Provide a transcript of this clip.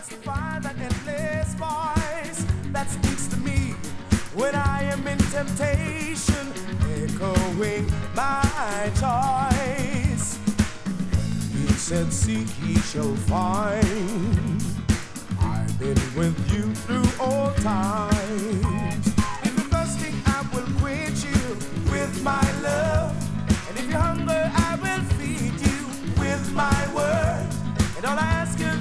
find that endless voice that speaks to me when I am in temptation, echoing my choice. He said, seek, ye shall find. I've been with you through all times. If you're thirsty, I will quench you with my love. And if you're hungry, I will feed you with my word. And all I ask you